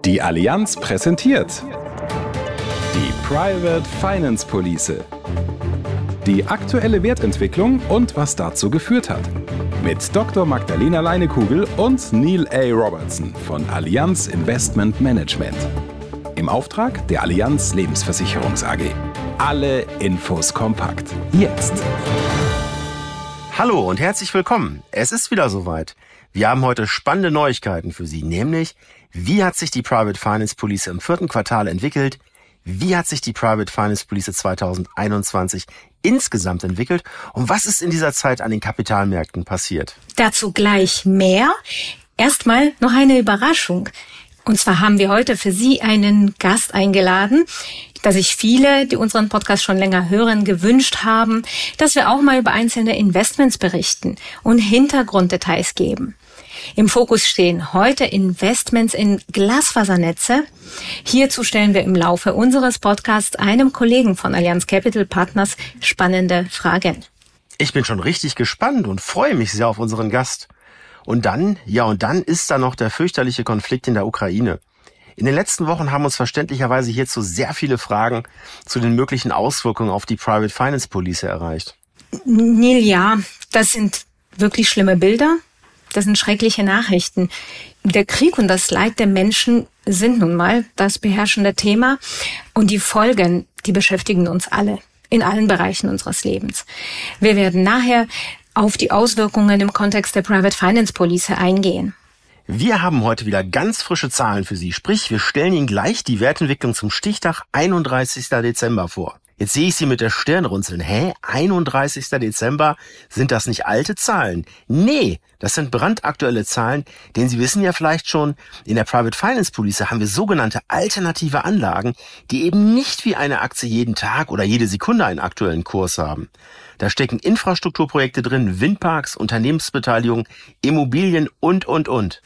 Die Allianz präsentiert die Private Finance Police. Die aktuelle Wertentwicklung und was dazu geführt hat. Mit Dr. Magdalena Leinekugel und Neil A. Robertson von Allianz Investment Management. Im Auftrag der Allianz Lebensversicherungs AG. Alle Infos kompakt. Jetzt. Hallo und herzlich willkommen. Es ist wieder soweit. Wir haben heute spannende Neuigkeiten für Sie, nämlich wie hat sich die Private Finance Police im 4. Quartal entwickelt, wie hat sich die Private Finance Police 2021 insgesamt entwickelt und was ist in dieser Zeit an den Kapitalmärkten passiert? Dazu gleich mehr. Erstmal noch eine Überraschung. Und zwar haben wir heute für Sie einen Gast eingeladen, da sich viele, die unseren Podcast schon länger hören, gewünscht haben, dass wir auch mal über einzelne Investments berichten und Hintergrunddetails geben. Im Fokus stehen heute Investments in Glasfasernetze. Hierzu stellen wir im Laufe unseres Podcasts einem Kollegen von Allianz Capital Partners spannende Fragen. Ich bin schon richtig gespannt und freue mich sehr auf unseren Gast. Und dann ist da noch der fürchterliche Konflikt in der Ukraine. In den letzten Wochen haben uns verständlicherweise hierzu sehr viele Fragen zu den möglichen Auswirkungen auf die Private Finance Police erreicht. Neil, ja, das sind wirklich schlimme Bilder. Das sind schreckliche Nachrichten. Der Krieg und das Leid der Menschen sind nun mal das beherrschende Thema. Und die Folgen, die beschäftigen uns alle in allen Bereichen unseres Lebens. Wir werden nachher auf die Auswirkungen im Kontext der Private Finance Police eingehen. Wir haben heute wieder ganz frische Zahlen für Sie. Sprich, wir stellen Ihnen gleich die Wertentwicklung zum Stichtag 31. Dezember vor. Jetzt sehe ich Sie mit der Stirn runzeln. 31. Dezember? Sind das nicht alte Zahlen? Nee, das sind brandaktuelle Zahlen, denn Sie wissen ja vielleicht schon, in der Private Finance Police haben wir sogenannte alternative Anlagen, die eben nicht wie eine Aktie jeden Tag oder jede Sekunde einen aktuellen Kurs haben. Da stecken Infrastrukturprojekte drin, Windparks, Unternehmensbeteiligung, Immobilien und. Und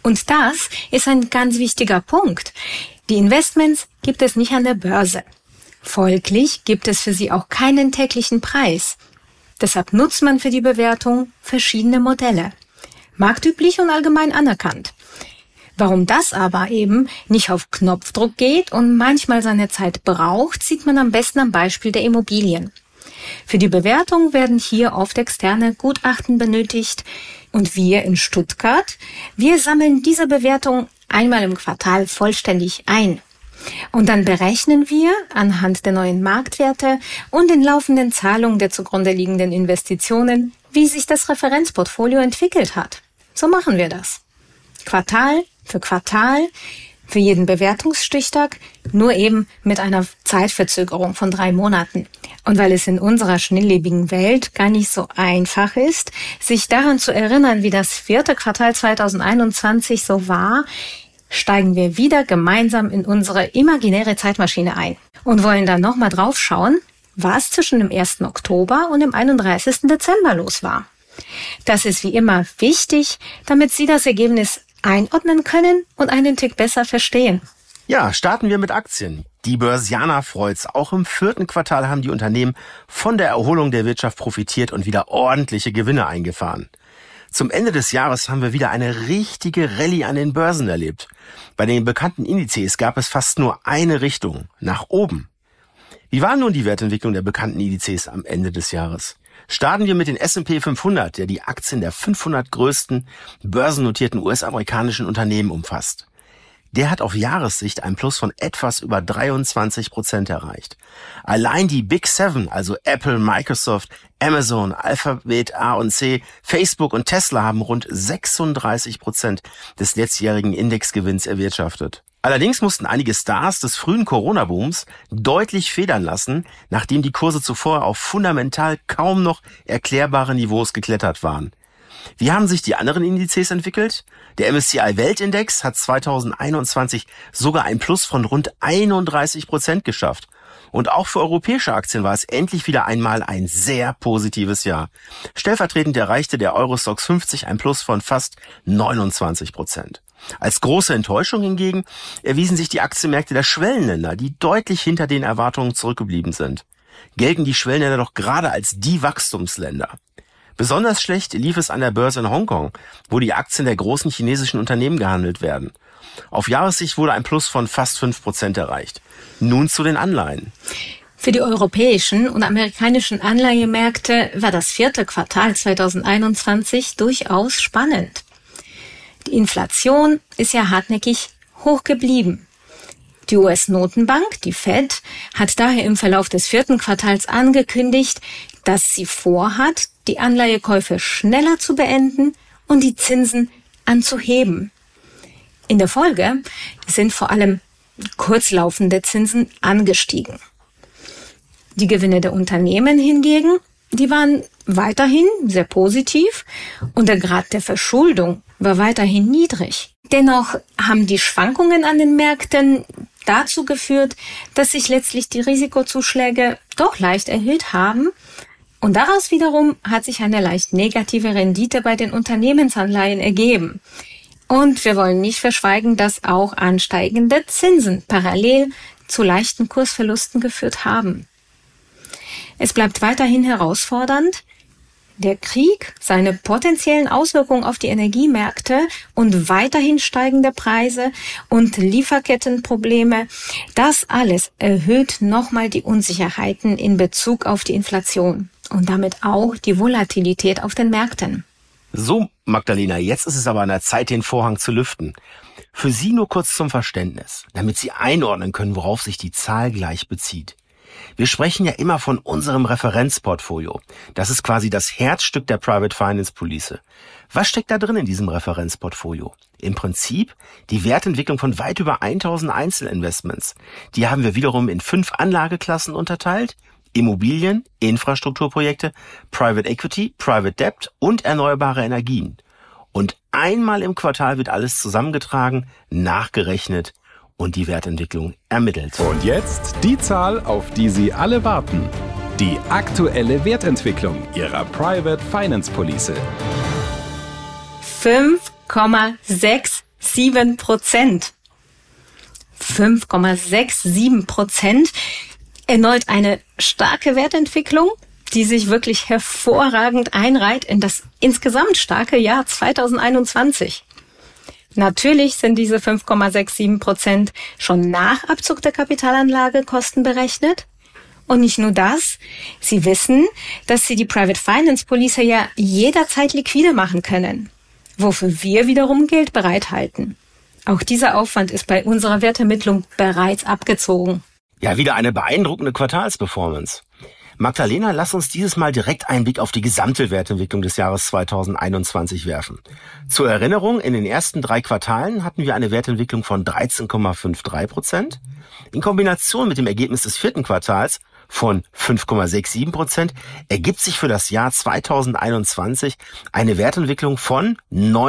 das ist ein ganz wichtiger Punkt. Die Investments gibt es nicht an der Börse. Folglich gibt es für sie auch keinen täglichen Preis. Deshalb nutzt man für die Bewertung verschiedene Modelle. Marktüblich und allgemein anerkannt. Warum das aber eben nicht auf Knopfdruck geht und manchmal seine Zeit braucht, sieht man am besten am Beispiel der Immobilien. Für die Bewertung werden hier oft externe Gutachten benötigt und wir in Stuttgart, wir sammeln diese Bewertung einmal im Quartal vollständig ein. Und dann berechnen wir anhand der neuen Marktwerte und den laufenden Zahlungen der zugrunde liegenden Investitionen, wie sich das Referenzportfolio entwickelt hat. So machen wir das. Quartal für Quartal, für jeden Bewertungsstichtag, nur eben mit einer Zeitverzögerung von 3 Monaten. Und weil es in unserer schnelllebigen Welt gar nicht so einfach ist, sich daran zu erinnern, wie das 4. Quartal 2021 so war, steigen wir wieder gemeinsam in unsere imaginäre Zeitmaschine ein und wollen dann nochmal drauf schauen, was zwischen dem 1. Oktober und dem 31. Dezember los war. Das ist wie immer wichtig, damit Sie das Ergebnis einordnen können und einen Tick besser verstehen. Ja, starten wir mit Aktien. Die Börsianer freut's. Auch im 4. Quartal haben die Unternehmen von der Erholung der Wirtschaft profitiert und wieder ordentliche Gewinne eingefahren. Zum Ende des Jahres haben wir wieder eine richtige Rallye an den Börsen erlebt. Bei den bekannten Indizes gab es fast nur eine Richtung, nach oben. Wie war nun die Wertentwicklung der bekannten Indizes am Ende des Jahres? Starten wir mit den S&P 500, der die Aktien der 500 größten börsennotierten US-amerikanischen Unternehmen umfasst. Der hat auf Jahressicht ein Plus von etwas über 23% erreicht. Allein die Big Seven, also Apple, Microsoft, Amazon, Alphabet A und C, Facebook und Tesla haben rund 36% des letztjährigen Indexgewinns erwirtschaftet. Allerdings mussten einige Stars des frühen Corona-Booms deutlich federn lassen, nachdem die Kurse zuvor auf fundamental kaum noch erklärbare Niveaus geklettert waren. Wie haben sich die anderen Indizes entwickelt? Der MSCI Weltindex hat 2021 sogar ein Plus von rund 31% geschafft. Und auch für europäische Aktien war es endlich wieder einmal ein sehr positives Jahr. Stellvertretend erreichte der Eurostoxx 50 ein Plus von fast 29%. Als große Enttäuschung hingegen erwiesen sich die Aktienmärkte der Schwellenländer, die deutlich hinter den Erwartungen zurückgeblieben sind. Gelten die Schwellenländer doch gerade als die Wachstumsländer. Besonders schlecht lief es an der Börse in Hongkong, wo die Aktien der großen chinesischen Unternehmen gehandelt werden. Auf Jahressicht wurde ein Plus von fast 5% erreicht. Nun zu den Anleihen. Für die europäischen und amerikanischen Anleihemärkte war das 4. Quartal 2021 durchaus spannend. Die Inflation ist ja hartnäckig hoch geblieben. Die US-Notenbank, die Fed, hat daher im Verlauf des 4. Quartals angekündigt, dass sie vorhat, die Anleihekäufe schneller zu beenden und die Zinsen anzuheben. In der Folge sind vor allem kurzlaufende Zinsen angestiegen. Die Gewinne der Unternehmen hingegen, die waren weiterhin sehr positiv und der Grad der Verschuldung war weiterhin niedrig. Dennoch haben die Schwankungen an den Märkten dazu geführt, dass sich letztlich die Risikozuschläge doch leicht erhöht haben und daraus wiederum hat sich eine leicht negative Rendite bei den Unternehmensanleihen ergeben. Und wir wollen nicht verschweigen, dass auch ansteigende Zinsen parallel zu leichten Kursverlusten geführt haben. Es bleibt weiterhin herausfordernd, der Krieg, seine potenziellen Auswirkungen auf die Energiemärkte und weiterhin steigende Preise und Lieferkettenprobleme, das alles erhöht nochmal die Unsicherheiten in Bezug auf die Inflation und damit auch die Volatilität auf den Märkten. So, Magdalena, jetzt ist es aber an der Zeit, den Vorhang zu lüften. Für Sie nur kurz zum Verständnis, damit Sie einordnen können, worauf sich die Zahl gleich bezieht. Wir sprechen ja immer von unserem Referenzportfolio. Das ist quasi das Herzstück der Private Finance Police. Was steckt da drin in diesem Referenzportfolio? Im Prinzip die Wertentwicklung von weit über 1000 Einzelinvestments. Die haben wir wiederum in 5 Anlageklassen unterteilt. Immobilien, Infrastrukturprojekte, Private Equity, Private Debt und erneuerbare Energien. Und einmal im Quartal wird alles zusammengetragen, nachgerechnet und die Wertentwicklung ermittelt. Und jetzt die Zahl, auf die Sie alle warten. Die aktuelle Wertentwicklung Ihrer Private Finance Police. 5,67%. 5,67%. Erneut eine starke Wertentwicklung, die sich wirklich hervorragend einreiht in das insgesamt starke Jahr 2021. Natürlich sind diese 5,67% schon nach Abzug der Kapitalanlagekosten berechnet. Und nicht nur das, Sie wissen, dass Sie die Private Finance Police ja jederzeit liquide machen können, wofür wir wiederum Geld bereithalten. Auch dieser Aufwand ist bei unserer Wertermittlung bereits abgezogen. Ja, wieder eine beeindruckende Quartalsperformance. Magdalena, lass uns dieses Mal direkt einen Blick auf die gesamte Wertentwicklung des Jahres 2021 werfen. Zur Erinnerung, in den ersten 3 Quartalen hatten wir eine Wertentwicklung von 13,53%. In Kombination mit dem Ergebnis des 4. Quartals von 5,67% ergibt sich für das Jahr 2021 eine Wertentwicklung von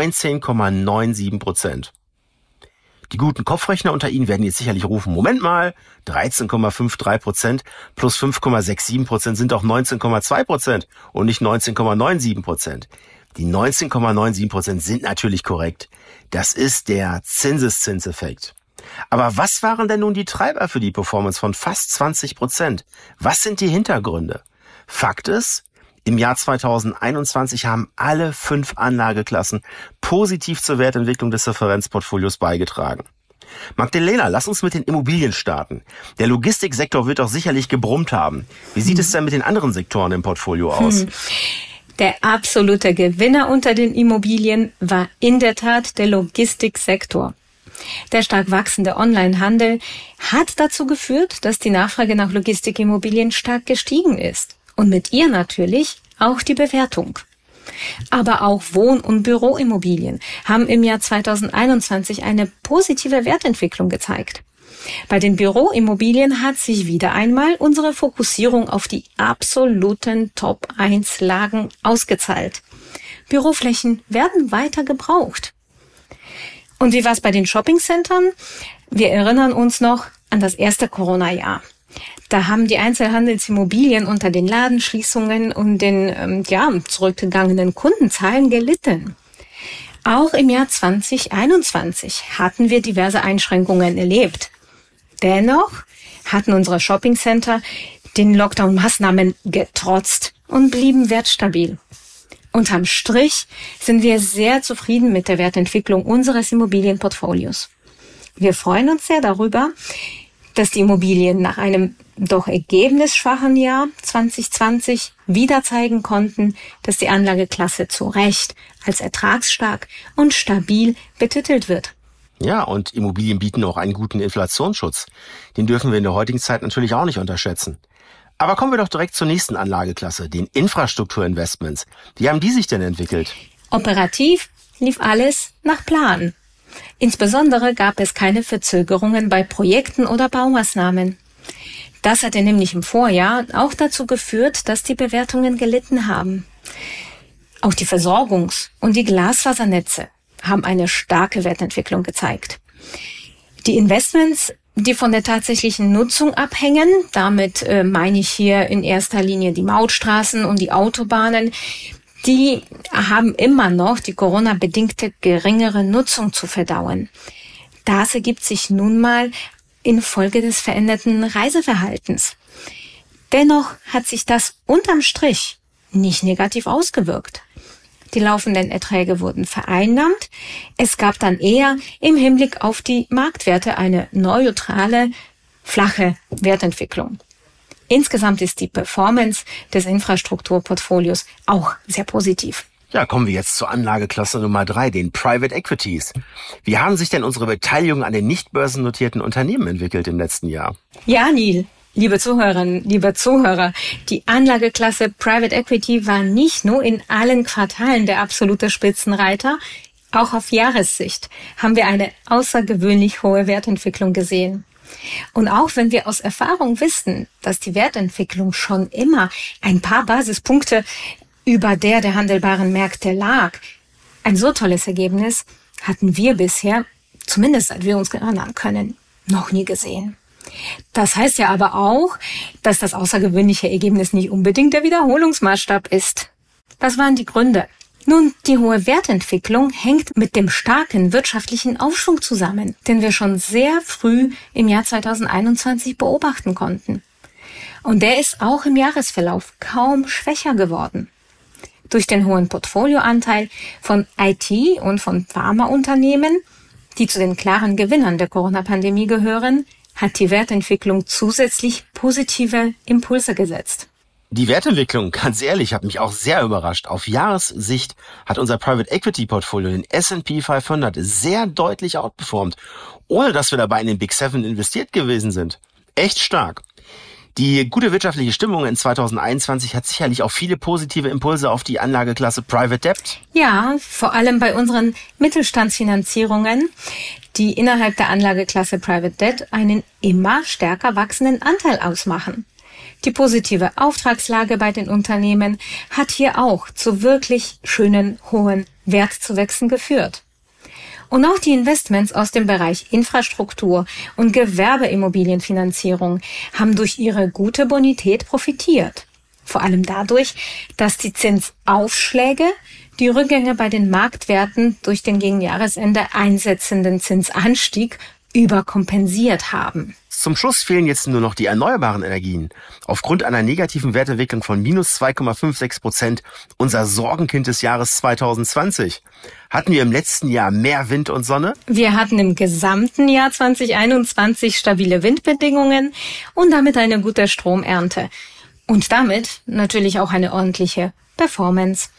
19,97%. Die guten Kopfrechner unter Ihnen werden jetzt sicherlich rufen, Moment mal, 13,53% plus 5,67% sind doch 19,2% und nicht 19,97%. Die 19,97% sind natürlich korrekt. Das ist der Zinseszinseffekt. Aber was waren denn nun die Treiber für die Performance von fast 20%? Was sind die Hintergründe? Fakt ist, im Jahr 2021 haben alle 5 Anlageklassen positiv zur Wertentwicklung des Referenzportfolios beigetragen. Magdalena, lass uns mit den Immobilien starten. Der Logistiksektor wird doch sicherlich gebrummt haben. Wie sieht es denn mit den anderen Sektoren im Portfolio aus? Der absolute Gewinner unter den Immobilien war in der Tat der Logistiksektor. Der stark wachsende Onlinehandel hat dazu geführt, dass die Nachfrage nach Logistikimmobilien stark gestiegen ist. Und mit ihr natürlich auch die Bewertung. Aber auch Wohn- und Büroimmobilien haben im Jahr 2021 eine positive Wertentwicklung gezeigt. Bei den Büroimmobilien hat sich wieder einmal unsere Fokussierung auf die absoluten Top-1-Lagen ausgezahlt. Büroflächen werden weiter gebraucht. Und wie war es bei den Shoppingcentern? Wir erinnern uns noch an das erste Corona-Jahr. Da haben die Einzelhandelsimmobilien unter den Ladenschließungen und den zurückgegangenen Kundenzahlen gelitten. Auch im Jahr 2021 hatten wir diverse Einschränkungen erlebt. Dennoch hatten unsere Shoppingcenter den Lockdown-Maßnahmen getrotzt und blieben wertstabil. Unterm Strich sind wir sehr zufrieden mit der Wertentwicklung unseres Immobilienportfolios. Wir freuen uns sehr darüber, dass die Immobilien nach einem doch ergebnisschwachen Jahr 2020 wieder zeigen konnten, dass die Anlageklasse zu Recht als ertragsstark und stabil betitelt wird. Ja, und Immobilien bieten auch einen guten Inflationsschutz. Den dürfen wir in der heutigen Zeit natürlich auch nicht unterschätzen. Aber kommen wir doch direkt zur nächsten Anlageklasse, den Infrastrukturinvestments. Wie haben die sich denn entwickelt? Operativ lief alles nach Plan. Insbesondere gab es keine Verzögerungen bei Projekten oder Baumaßnahmen. Das hatte nämlich im Vorjahr auch dazu geführt, dass die Bewertungen gelitten haben. Auch die Versorgungs- und die Glasfasernetze haben eine starke Wertentwicklung gezeigt. Die Investments, die von der tatsächlichen Nutzung abhängen, damit meine ich hier in erster Linie die Mautstraßen und die Autobahnen, die haben immer noch die Corona-bedingte geringere Nutzung zu verdauen. Das ergibt sich nun mal infolge des veränderten Reiseverhaltens. Dennoch hat sich das unterm Strich nicht negativ ausgewirkt. Die laufenden Erträge wurden vereinnahmt. Es gab dann eher im Hinblick auf die Marktwerte eine neutrale, flache Wertentwicklung. Insgesamt ist die Performance des Infrastrukturportfolios auch sehr positiv. Ja, kommen wir jetzt zur Anlageklasse Nummer 3, den Private Equities. Wie haben sich denn unsere Beteiligungen an den nicht börsennotierten Unternehmen entwickelt im letzten Jahr? Ja, Neil, liebe Zuhörerinnen, liebe Zuhörer, die Anlageklasse Private Equity war nicht nur in allen Quartalen der absolute Spitzenreiter, auch auf Jahressicht haben wir eine außergewöhnlich hohe Wertentwicklung gesehen. Und auch wenn wir aus Erfahrung wissen, dass die Wertentwicklung schon immer ein paar Basispunkte über der handelbaren Märkte lag, ein so tolles Ergebnis hatten wir bisher, zumindest seit wir uns erinnern können, noch nie gesehen. Das heißt ja aber auch, dass das außergewöhnliche Ergebnis nicht unbedingt der Wiederholungsmaßstab ist. Was waren die Gründe? Nun, die hohe Wertentwicklung hängt mit dem starken wirtschaftlichen Aufschwung zusammen, den wir schon sehr früh im Jahr 2021 beobachten konnten. Und der ist auch im Jahresverlauf kaum schwächer geworden. Durch den hohen Portfolioanteil von IT- und von Pharmaunternehmen, die zu den klaren Gewinnern der Corona-Pandemie gehören, hat die Wertentwicklung zusätzlich positive Impulse gesetzt. Die Wertentwicklung, ganz ehrlich, hat mich auch sehr überrascht. Auf Jahressicht hat unser Private Equity Portfolio den S&P 500 sehr deutlich outperformt, ohne dass wir dabei in den Big Seven investiert gewesen sind. Echt stark. Die gute wirtschaftliche Stimmung in 2021 hat sicherlich auch viele positive Impulse auf die Anlageklasse Private Debt. Ja, vor allem bei unseren Mittelstandsfinanzierungen, die innerhalb der Anlageklasse Private Debt einen immer stärker wachsenden Anteil ausmachen. Die positive Auftragslage bei den Unternehmen hat hier auch zu wirklich schönen, hohen Wertzuwächsen geführt. Und auch die Investments aus dem Bereich Infrastruktur und Gewerbeimmobilienfinanzierung haben durch ihre gute Bonität profitiert. Vor allem dadurch, dass die Zinsaufschläge die Rückgänge bei den Marktwerten durch den gegen Jahresende einsetzenden Zinsanstieg überkompensiert haben. Zum Schluss fehlen jetzt nur noch die erneuerbaren Energien. Aufgrund einer negativen Wertentwicklung von minus 2,56%, unser Sorgenkind des Jahres 2020. Hatten wir im letzten Jahr mehr Wind und Sonne? Wir hatten im gesamten Jahr 2021 stabile Windbedingungen und damit eine gute Stromernte. Und damit natürlich auch eine ordentliche Performance.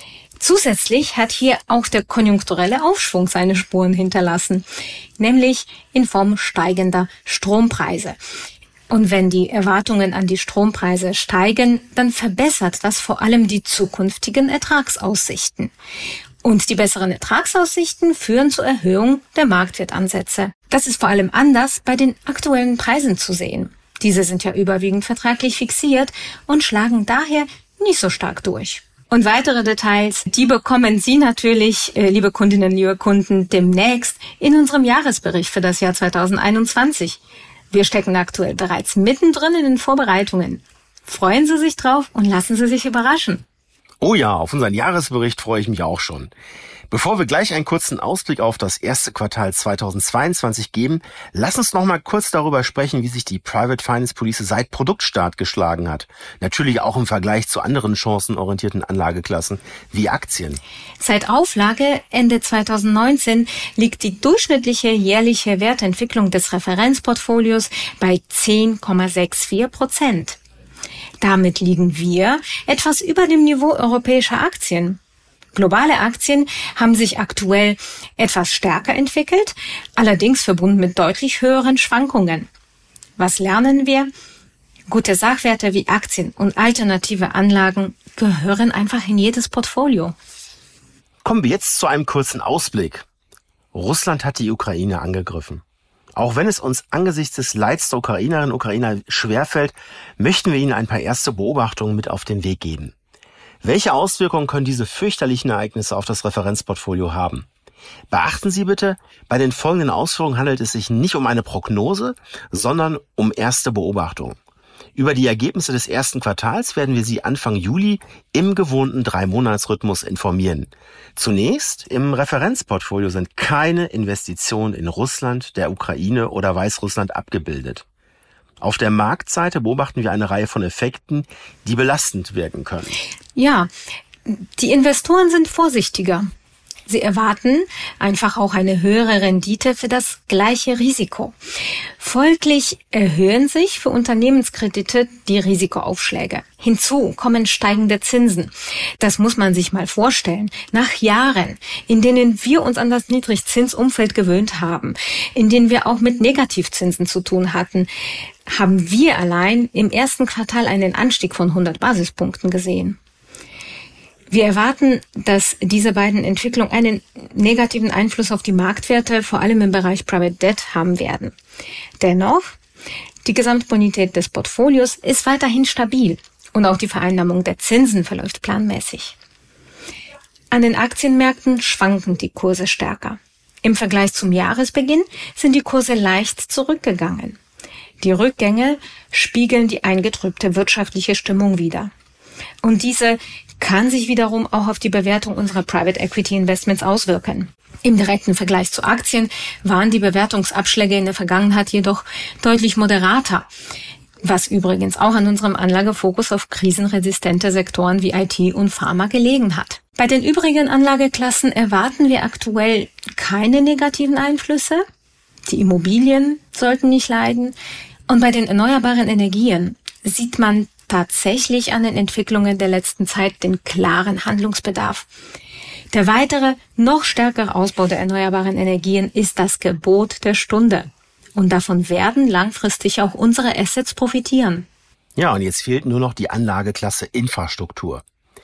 Zusätzlich hat hier auch der konjunkturelle Aufschwung seine Spuren hinterlassen, nämlich in Form steigender Strompreise. Und wenn die Erwartungen an die Strompreise steigen, dann verbessert das vor allem die zukünftigen Ertragsaussichten. Und die besseren Ertragsaussichten führen zur Erhöhung der Marktwertansätze. Das ist vor allem anders bei den aktuellen Preisen zu sehen. Diese sind ja überwiegend vertraglich fixiert und schlagen daher nicht so stark durch. Und weitere Details, die bekommen Sie natürlich, liebe Kundinnen, liebe Kunden, demnächst in unserem Jahresbericht für das Jahr 2021. Wir stecken aktuell bereits mittendrin in den Vorbereitungen. Freuen Sie sich drauf und lassen Sie sich überraschen. Oh ja, auf unseren Jahresbericht freue ich mich auch schon. Bevor wir gleich einen kurzen Ausblick auf das erste Quartal 2022 geben, lass uns noch mal kurz darüber sprechen, wie sich die Private Finance Police seit Produktstart geschlagen hat. Natürlich auch im Vergleich zu anderen chancenorientierten Anlageklassen wie Aktien. Seit Auflage Ende 2019 liegt die durchschnittliche jährliche Wertentwicklung des Referenzportfolios bei 10,64%. Damit liegen wir etwas über dem Niveau europäischer Aktien. Globale Aktien haben sich aktuell etwas stärker entwickelt, allerdings verbunden mit deutlich höheren Schwankungen. Was lernen wir? Gute Sachwerte wie Aktien und alternative Anlagen gehören einfach in jedes Portfolio. Kommen wir jetzt zu einem kurzen Ausblick. Russland hat die Ukraine angegriffen. Auch wenn es uns angesichts des Leids der Ukrainerinnen und Ukrainer schwerfällt, möchten wir Ihnen ein paar erste Beobachtungen mit auf den Weg geben. Welche Auswirkungen können diese fürchterlichen Ereignisse auf das Referenzportfolio haben? Beachten Sie bitte, bei den folgenden Ausführungen handelt es sich nicht um eine Prognose, sondern um erste Beobachtungen. Über die Ergebnisse des ersten Quartals werden wir Sie Anfang Juli im gewohnten 3-Monats-Rhythmus informieren. Zunächst, im Referenzportfolio sind keine Investitionen in Russland, der Ukraine oder Weißrussland abgebildet. Auf der Marktseite beobachten wir eine Reihe von Effekten, die belastend wirken können. Ja, die Investoren sind vorsichtiger. Sie erwarten einfach auch eine höhere Rendite für das gleiche Risiko. Folglich erhöhen sich für Unternehmenskredite die Risikoaufschläge. Hinzu kommen steigende Zinsen. Das muss man sich mal vorstellen. Nach Jahren, in denen wir uns an das Niedrigzinsumfeld gewöhnt haben, in denen wir auch mit Negativzinsen zu tun hatten, haben wir allein im ersten Quartal einen Anstieg von 100 Basispunkten gesehen. Wir erwarten, dass diese beiden Entwicklungen einen negativen Einfluss auf die Marktwerte, vor allem im Bereich Private Debt, haben werden. Dennoch, die Gesamtbonität des Portfolios ist weiterhin stabil und auch die Vereinnahmung der Zinsen verläuft planmäßig. An den Aktienmärkten schwanken die Kurse stärker. Im Vergleich zum Jahresbeginn sind die Kurse leicht zurückgegangen. Die Rückgänge spiegeln die eingetrübte wirtschaftliche Stimmung wider. Und diese kann sich wiederum auch auf die Bewertung unserer Private Equity Investments auswirken. Im direkten Vergleich zu Aktien waren die Bewertungsabschläge in der Vergangenheit jedoch deutlich moderater, was übrigens auch an unserem Anlagefokus auf krisenresistente Sektoren wie IT und Pharma gelegen hat. Bei den übrigen Anlageklassen erwarten wir aktuell keine negativen Einflüsse. Die Immobilien sollten nicht leiden. Und bei den erneuerbaren Energien sieht man tatsächlich an den Entwicklungen der letzten Zeit den klaren Handlungsbedarf. Der weitere, noch stärkere Ausbau der erneuerbaren Energien ist das Gebot der Stunde. Und davon werden langfristig auch unsere Assets profitieren. Ja, und jetzt fehlt nur noch die Anlageklasse Infrastruktur.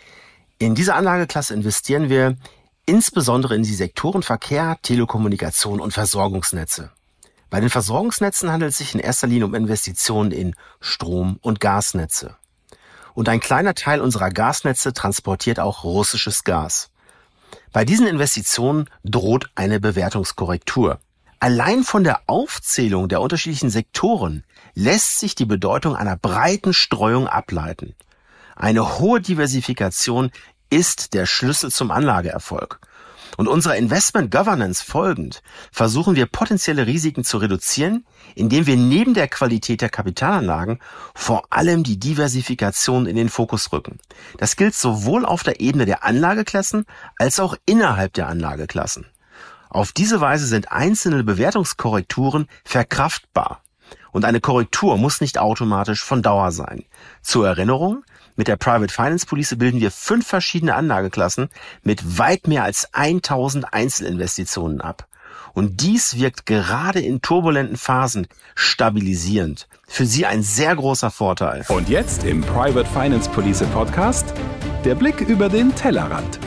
In diese Anlageklasse investieren wir insbesondere in die Sektoren Verkehr, Telekommunikation und Versorgungsnetze. Bei den Versorgungsnetzen handelt es sich in erster Linie um Investitionen in Strom- und Gasnetze. Und ein kleiner Teil unserer Gasnetze transportiert auch russisches Gas. Bei diesen Investitionen droht eine Bewertungskorrektur. Allein von der Aufzählung der unterschiedlichen Sektoren lässt sich die Bedeutung einer breiten Streuung ableiten. Eine hohe Diversifikation ist der Schlüssel zum Anlageerfolg. Und unserer Investment Governance folgend versuchen wir potenzielle Risiken zu reduzieren, indem wir neben der Qualität der Kapitalanlagen vor allem die Diversifikation in den Fokus rücken. Das gilt sowohl auf der Ebene der Anlageklassen als auch innerhalb der Anlageklassen. Auf diese Weise sind einzelne Bewertungskorrekturen verkraftbar. Und eine Korrektur muss nicht automatisch von Dauer sein. Zur Erinnerung: Mit der Private Finance Police bilden wir 5 verschiedene Anlageklassen mit weit mehr als 1000 Einzelinvestitionen ab. Und dies wirkt gerade in turbulenten Phasen stabilisierend. Für Sie ein sehr großer Vorteil. Und jetzt im Private Finance Police Podcast der Blick über den Tellerrand.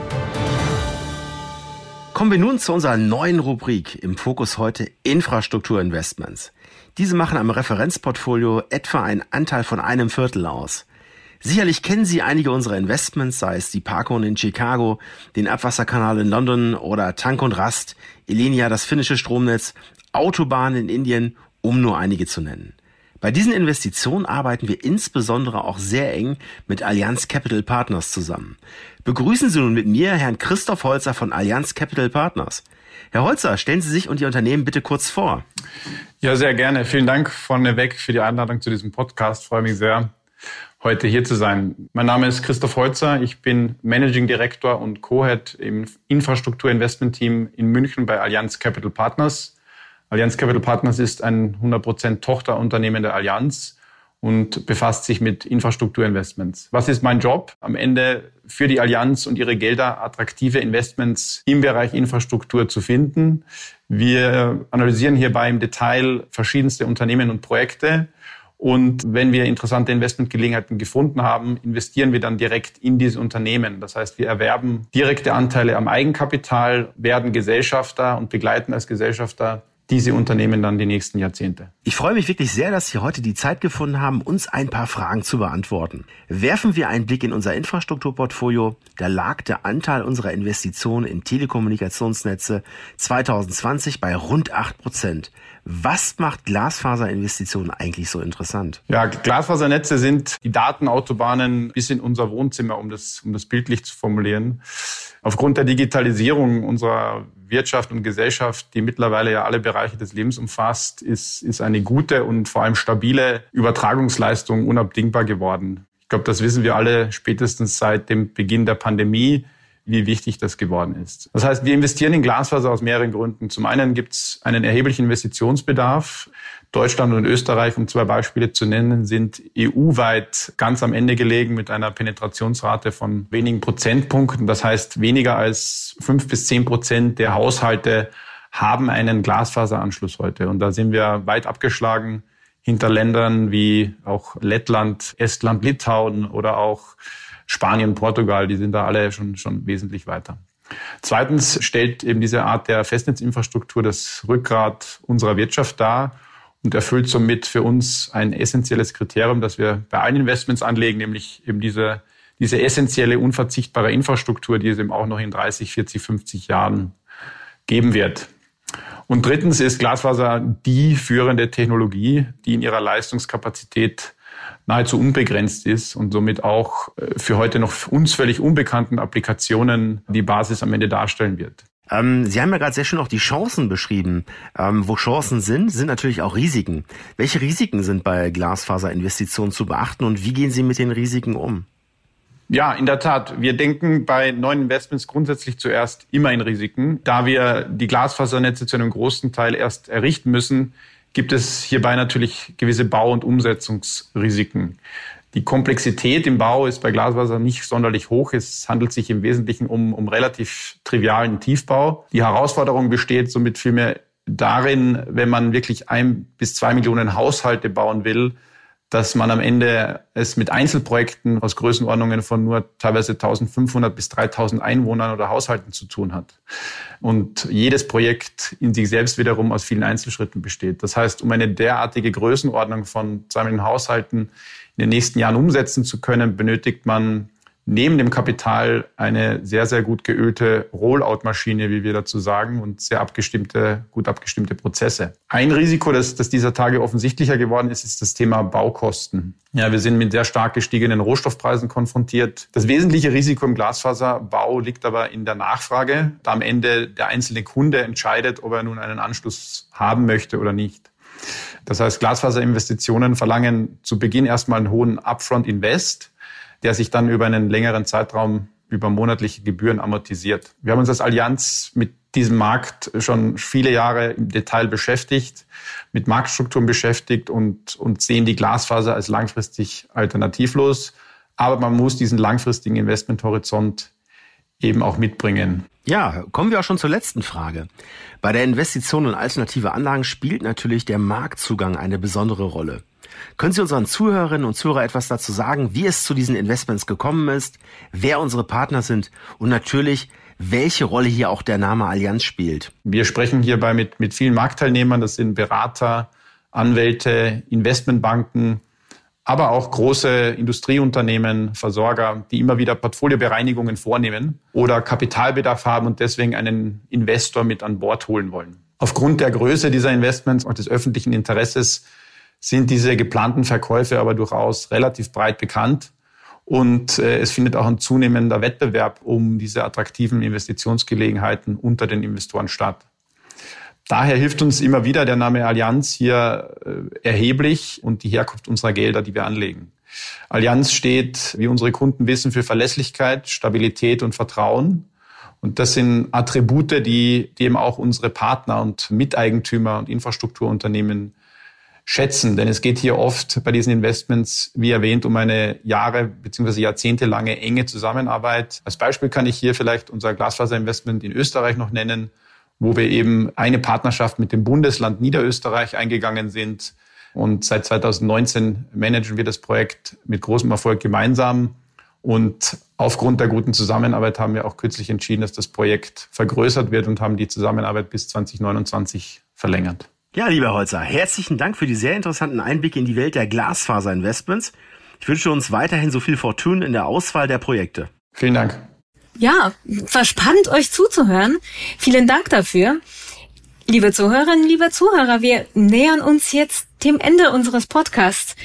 Kommen wir nun zu unserer neuen Rubrik im Fokus heute: Infrastrukturinvestments. Diese machen am Referenzportfolio etwa einen Anteil von 1/4 aus. Sicherlich kennen Sie einige unserer Investments, sei es die Parkon in Chicago, den Abwasserkanal in London oder Tank und Rast, Elenia, das finnische Stromnetz, Autobahnen in Indien, um nur einige zu nennen. Bei diesen Investitionen arbeiten wir insbesondere auch sehr eng mit Allianz Capital Partners zusammen. Begrüßen Sie nun mit mir Herrn Christoph Holzer von Allianz Capital Partners. Herr Holzer, stellen Sie sich und Ihr Unternehmen bitte kurz vor. Ja, sehr gerne. Vielen Dank vorneweg für die Einladung zu diesem Podcast. Ich freue mich sehr, heute hier zu sein. Mein Name ist Christoph Holzer. Ich bin Managing Director und Co-Head im Infrastruktur-Investment-Team in München bei Allianz Capital Partners. Allianz Capital Partners ist ein 100% Tochterunternehmen der Allianz und befasst sich mit Infrastrukturinvestments. Was ist mein Job? Am Ende für die Allianz und ihre Gelder attraktive Investments im Bereich Infrastruktur zu finden. Wir analysieren hierbei im Detail verschiedenste Unternehmen und Projekte. Und wenn wir interessante Investmentgelegenheiten gefunden haben, investieren wir dann direkt in diese Unternehmen. Das heißt, wir erwerben direkte Anteile am Eigenkapital, werden Gesellschafter und begleiten als Gesellschafter diese Unternehmen dann die nächsten Jahrzehnte. Ich freue mich wirklich sehr, dass Sie heute die Zeit gefunden haben, uns ein paar Fragen zu beantworten. Werfen wir einen Blick in unser Infrastrukturportfolio. Da lag der Anteil unserer Investitionen in Telekommunikationsnetze 2020 bei rund 8%. Was macht Glasfaserinvestitionen eigentlich so interessant? Ja, Glasfasernetze sind die Datenautobahnen bis in unser Wohnzimmer, um das bildlich zu formulieren. Aufgrund der Digitalisierung unserer Wirtschaft und Gesellschaft, die mittlerweile ja alle Bereiche des Lebens umfasst, ist eine gute und vor allem stabile Übertragungsleistung unabdingbar geworden. Ich glaube, das wissen wir alle spätestens seit dem Beginn der Pandemie, wie wichtig das geworden ist. Das heißt, wir investieren in Glasfaser aus mehreren Gründen. Zum einen gibt es einen erheblichen Investitionsbedarf. Deutschland und Österreich, um 2 Beispiele zu nennen, sind EU-weit ganz am Ende gelegen mit einer Penetrationsrate von wenigen Prozentpunkten. Das heißt, weniger als 5-10% der Haushalte haben einen Glasfaseranschluss heute. Und da sind wir weit abgeschlagen hinter Ländern wie auch Lettland, Estland, Litauen oder auch Spanien, Portugal. Die sind da alle schon wesentlich weiter. Zweitens stellt eben diese Art der Festnetzinfrastruktur das Rückgrat unserer Wirtschaft dar und erfüllt somit für uns ein essentielles Kriterium, das wir bei allen Investments anlegen, nämlich eben diese essentielle, unverzichtbare Infrastruktur, die es eben auch noch in 30, 40, 50 Jahren geben wird. Und drittens ist Glasfaser die führende Technologie, die in ihrer Leistungskapazität nahezu unbegrenzt ist und somit auch für heute noch für uns völlig unbekannten Applikationen die Basis am Ende darstellen wird. Sie haben ja gerade sehr schön auch die Chancen beschrieben. Wo Chancen sind natürlich auch Risiken. Welche Risiken sind bei Glasfaserinvestitionen zu beachten und wie gehen Sie mit den Risiken um? Ja, in der Tat. Wir denken bei neuen Investments grundsätzlich zuerst immer in Risiken. Da wir die Glasfasernetze zu einem großen Teil erst errichten müssen, gibt es hierbei natürlich gewisse Bau- und Umsetzungsrisiken. Die Komplexität im Bau ist bei Glasfaser nicht sonderlich hoch. Es handelt sich im Wesentlichen um relativ trivialen Tiefbau. Die Herausforderung besteht somit vielmehr darin, wenn man wirklich 1 bis 2 Millionen Haushalte bauen will, dass man am Ende es mit Einzelprojekten aus Größenordnungen von nur teilweise 1.500 bis 3.000 Einwohnern oder Haushalten zu tun hat. Und jedes Projekt in sich selbst wiederum aus vielen Einzelschritten besteht. Das heißt, um eine derartige Größenordnung von 2 Millionen Haushalten in den nächsten Jahren umsetzen zu können, benötigt man neben dem Kapital eine sehr, sehr gut geölte Rollout-Maschine, wie wir dazu sagen, und sehr gut abgestimmte Prozesse. Ein Risiko, das dieser Tage offensichtlicher geworden ist das Thema Baukosten. Ja, wir sind mit sehr stark gestiegenen Rohstoffpreisen konfrontiert. Das wesentliche Risiko im Glasfaserbau liegt aber in der Nachfrage, da am Ende der einzelne Kunde entscheidet, ob er nun einen Anschluss haben möchte oder nicht. Das heißt, Glasfaserinvestitionen verlangen zu Beginn erstmal einen hohen Upfront-Invest, der sich dann über einen längeren Zeitraum über monatliche Gebühren amortisiert. Wir haben uns als Allianz mit diesem Markt schon viele Jahre im Detail beschäftigt, mit Marktstrukturen beschäftigt und sehen die Glasfaser als langfristig alternativlos. Aber man muss diesen langfristigen Investmenthorizont eben auch mitbringen. Ja, kommen wir auch schon zur letzten Frage. Bei der Investition in alternative Anlagen spielt natürlich der Marktzugang eine besondere Rolle. Können Sie unseren Zuhörerinnen und Zuhörern etwas dazu sagen, wie es zu diesen Investments gekommen ist, wer unsere Partner sind und natürlich, welche Rolle hier auch der Name Allianz spielt? Wir sprechen hierbei mit vielen Marktteilnehmern, das sind Berater, Anwälte, Investmentbanken, aber auch große Industrieunternehmen, Versorger, die immer wieder Portfoliobereinigungen vornehmen oder Kapitalbedarf haben und deswegen einen Investor mit an Bord holen wollen. Aufgrund der Größe dieser Investments und des öffentlichen Interesses sind diese geplanten Verkäufe aber durchaus relativ breit bekannt. Und es findet auch ein zunehmender Wettbewerb um diese attraktiven Investitionsgelegenheiten unter den Investoren statt. Daher hilft uns immer wieder der Name Allianz hier erheblich und die Herkunft unserer Gelder, die wir anlegen. Allianz steht, wie unsere Kunden wissen, für Verlässlichkeit, Stabilität und Vertrauen. Und das sind Attribute, die eben auch unsere Partner und Miteigentümer und Infrastrukturunternehmen schätzen. Denn es geht hier oft bei diesen Investments, wie erwähnt, um eine bzw. jahrzehntelange enge Zusammenarbeit. Als Beispiel kann ich hier vielleicht unser Glasfaserinvestment in Österreich noch nennen, wo wir eben eine Partnerschaft mit dem Bundesland Niederösterreich eingegangen sind. Und seit 2019 managen wir das Projekt mit großem Erfolg gemeinsam. Und aufgrund der guten Zusammenarbeit haben wir auch kürzlich entschieden, dass das Projekt vergrößert wird und haben die Zusammenarbeit bis 2029 verlängert. Ja, lieber Holzer, herzlichen Dank für die sehr interessanten Einblicke in die Welt der Glasfaserinvestments. Ich wünsche uns weiterhin so viel Fortune in der Auswahl der Projekte. Vielen Dank. Ja, war spannend, euch zuzuhören. Vielen Dank dafür. Liebe Zuhörerinnen, liebe Zuhörer, wir nähern uns jetzt dem Ende unseres Podcasts.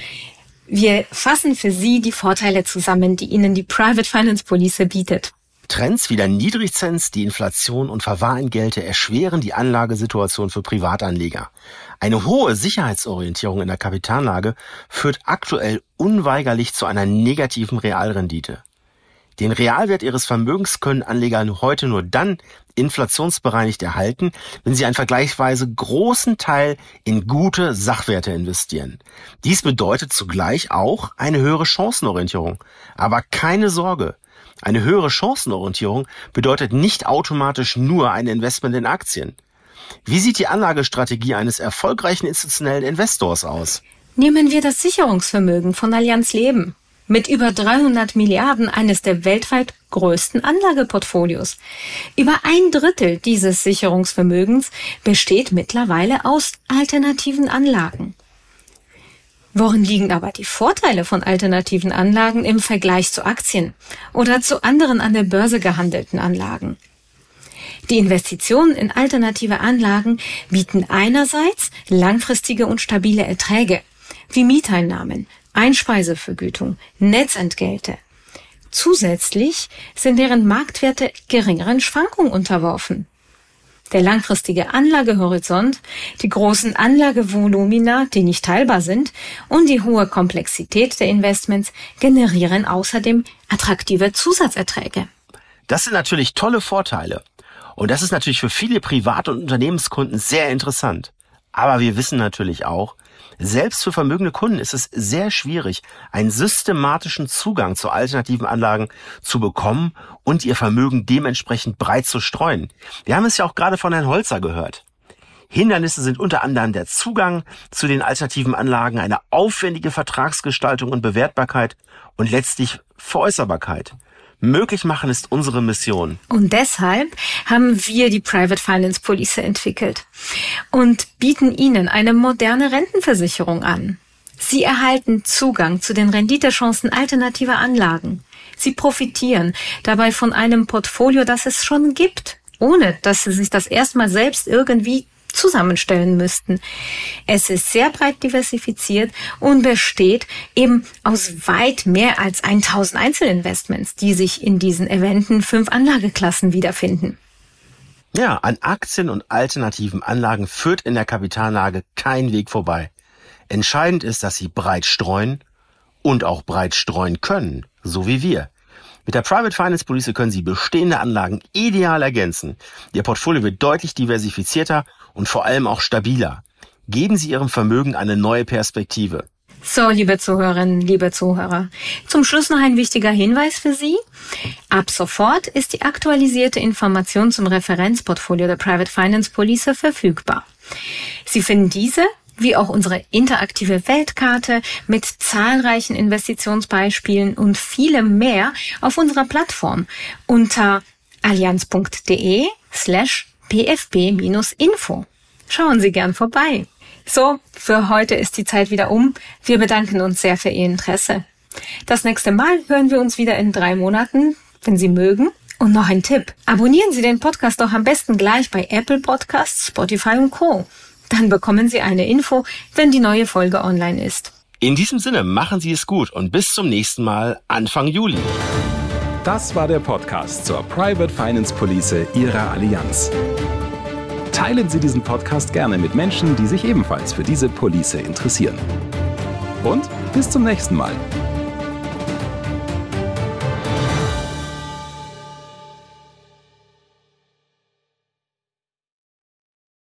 Wir fassen für Sie die Vorteile zusammen, die Ihnen die Private Finance Police bietet. Trends wie der Niedrigzins, die Inflation und Verwahrentgelte erschweren die Anlagesituation für Privatanleger. Eine hohe Sicherheitsorientierung in der Kapitalanlage führt aktuell unweigerlich zu einer negativen Realrendite. Den Realwert ihres Vermögens können Anleger heute nur dann inflationsbereinigt erhalten, wenn sie einen vergleichsweise großen Teil in gute Sachwerte investieren. Dies bedeutet zugleich auch eine höhere Chancenorientierung. Aber keine Sorge, eine höhere Chancenorientierung bedeutet nicht automatisch nur ein Investment in Aktien. Wie sieht die Anlagestrategie eines erfolgreichen institutionellen Investors aus? Nehmen wir das Sicherungsvermögen von Allianz Leben. Mit über 300 Milliarden eines der weltweit größten Anlageportfolios. Über 1/3 dieses Sicherungsvermögens besteht mittlerweile aus alternativen Anlagen. Worin liegen aber die Vorteile von alternativen Anlagen im Vergleich zu Aktien oder zu anderen an der Börse gehandelten Anlagen? Die Investitionen in alternative Anlagen bieten einerseits langfristige und stabile Erträge, wie Mieteinnahmen, Einspeisevergütung, Netzentgelte. Zusätzlich sind deren Marktwerte geringeren Schwankungen unterworfen. Der langfristige Anlagehorizont, die großen Anlagevolumina, die nicht teilbar sind, und die hohe Komplexität der Investments generieren außerdem attraktive Zusatzerträge. Das sind natürlich tolle Vorteile. Und das ist natürlich für viele Privat- und Unternehmenskunden sehr interessant. Aber wir wissen natürlich auch, selbst für vermögende Kunden ist es sehr schwierig, einen systematischen Zugang zu alternativen Anlagen zu bekommen und ihr Vermögen dementsprechend breit zu streuen. Wir haben es ja auch gerade von Herrn Holzer gehört. Hindernisse sind unter anderem der Zugang zu den alternativen Anlagen, eine aufwendige Vertragsgestaltung und Bewertbarkeit und letztlich Veräußerbarkeit. Möglich machen ist unsere Mission. Und deshalb haben wir die Private Finance Police entwickelt und bieten Ihnen eine moderne Rentenversicherung an. Sie erhalten Zugang zu den Renditechancen alternativer Anlagen. Sie profitieren dabei von einem Portfolio, das es schon gibt, ohne dass Sie sich das erstmal selbst irgendwie zusammenstellen müssten. Es ist sehr breit diversifiziert und besteht eben aus weit mehr als 1000 Einzelinvestments, die sich in diesen erwähnten 5 Anlageklassen wiederfinden. Ja, an Aktien und alternativen Anlagen führt in der Kapitalanlage kein Weg vorbei. Entscheidend ist, dass Sie breit streuen und auch breit streuen können, so wie wir. Mit der Private Finance Police können Sie bestehende Anlagen ideal ergänzen. Ihr Portfolio wird deutlich diversifizierter und vor allem auch stabiler. Geben Sie Ihrem Vermögen eine neue Perspektive. So, liebe Zuhörerinnen, liebe Zuhörer, zum Schluss noch ein wichtiger Hinweis für Sie. Ab sofort ist die aktualisierte Information zum Referenzportfolio der Private Finance Police verfügbar. Sie finden diese wie auch unsere interaktive Weltkarte mit zahlreichen Investitionsbeispielen und vielem mehr auf unserer Plattform unter allianz.de/pfb-info. Schauen Sie gern vorbei. So, für heute ist die Zeit wieder um. Wir bedanken uns sehr für Ihr Interesse. Das nächste Mal hören wir uns wieder in 3 Monaten, wenn Sie mögen. Und noch ein Tipp. Abonnieren Sie den Podcast doch am besten gleich bei Apple Podcasts, Spotify und Co. Dann bekommen Sie eine Info, wenn die neue Folge online ist. In diesem Sinne, machen Sie es gut und bis zum nächsten Mal Anfang Juli. Das war der Podcast zur Private Finance Police Ihrer Allianz. Teilen Sie diesen Podcast gerne mit Menschen, die sich ebenfalls für diese Police interessieren. Und bis zum nächsten Mal.